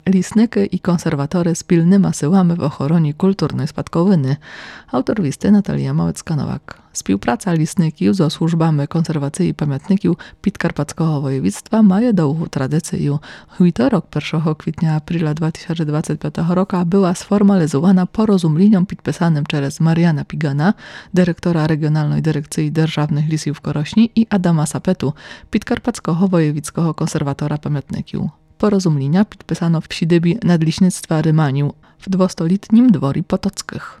Лісники і консерватори спільними силами в охороні культурної спадковини. Автор listy Natalia Małecka-Nowak. Співпраця лісників зі службами консервації пам'ятників Підкарпатського воєвідства має довгу традицію. Вівторок 1 kwietnia-apríla 2025 roku była sformalizowana porozumleniem підписаним через Mariana Pigana, dyrektora Regionalnej Dyrekcji Державних лісів Korośni i Adama Sapetu, Підкарпатського воєвідського konserwatora pamiętników. Porozumlenia підписано w siedzibie Nadleśnictwa Rymaniu w 200-letnim dworu Potockich.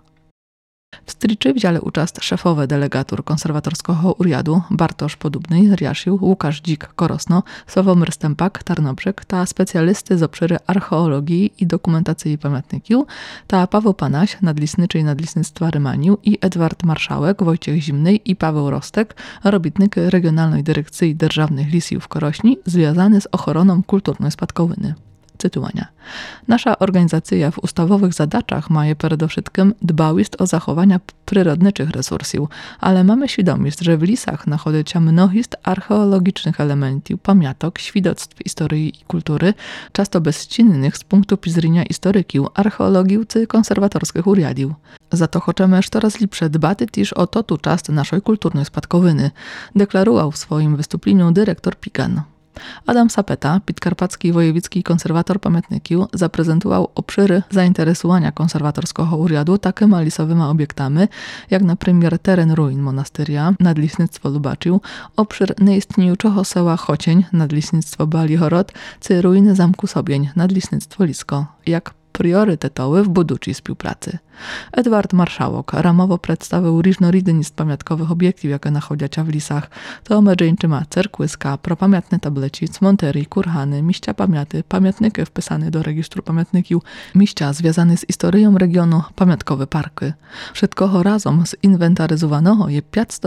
W striczy wzięli uczest szefowe delegatur konserwatorskiego uriadu Bartosz Podubny, Riaszył, Łukasz Dzik, Korosno, Sławomir Stępak, Tarnobrzeg, ta specjalisty z obszyry archeologii i dokumentacji pamiętników, ta Paweł Panaś, nadleśniczy Nadleśnictwa Rymaniu i Edward Marszałek, Wojciech Zimny i Paweł Rostek, robitnik Regionalnej Dyrekcji Державnych Лісів Korośni, związany z ochroną kulturnej spadkowiny. Cytowania. Nasza organizacja w ustawowych zadaczach ma przede wszystkim dbałość o zachowanie przyrodniczych resursów, ale mamy świadomość, że w lisach znajduje się mnogist archeologicznych elementów, pamiątek, świadectw historii i kultury, często bezczynnych z punktu widzenia historyków, archeologów czy konserwatorskich uriadów. Za to chcemy coraz lepsze dbać też o to część naszej kulturnej spadkowiny, deklarował w swoim wystąpieniu dyrektor Pigan. Adam Sapeta, Підкарпатський wojewódzki konserwator pamiętników, zaprezentował obszyry zainteresowania konserwatorskiego uriadu takimi lisowymi obiektami, jak na przykład teren ruin monasteria, Nadleśnictwo Lubaczył, obszar nieistniejącego sela Chocień, Nadleśnictwo Balihorod, czy ruiny zamku Sobień, Nadleśnictwo Lisko, jak priorytetowy w budućej współpracy. Edward Marszałek ramowo przedstawił różnorodność pamiątkowych obiektów, jakie znajdują się w lisach. To medżeńczyma cerkłyska, propamiętne tableci, cmontery, kurhany, miścia pamiąty, pamiętniki wpisane do registru pamiętników, miścia związane z historią regionu, pamiątkowe parki. Wszystko razem zinwentaryzowano je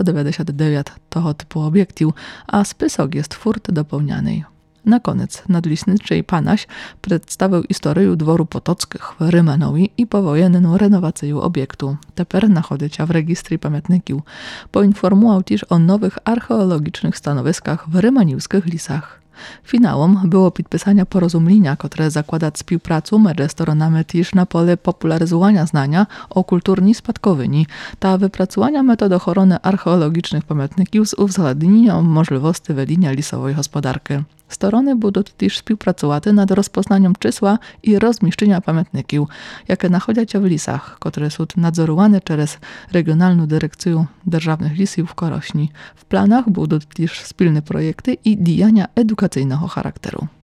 599 tego typu obiektów, a spisok jest furt dopełniany. Na koniec nadleśniczy Panaś przedstawił historię dworu Potockich w Rymanowi i powojenną renowację obiektu. Teraz znajduje się w rejestrze pamiętników. Poinformował też o nowych archeologicznych stanowiskach w rymaniowskich lisach. Finałem było podpisanie porozumienia, które zakłada współpracę między stronami też na pole popularyzowania znania o kulturnej spadkowyni, ta wypracowania metod ochrony archeologicznych pamiętników z uwzględnieniem możliwości wedienia lisowej gospodarki. Strony będą też współpracować nad rozpoznaniem czysła i rozmieszczenia pamiętników, jakie znajdują się w lisach, które są nadzorowane przez Regionalną Dyrekcję Державnych Лісів w Korośni. W planach będą też wspólne projekty i działania edukacyjnego charakteru.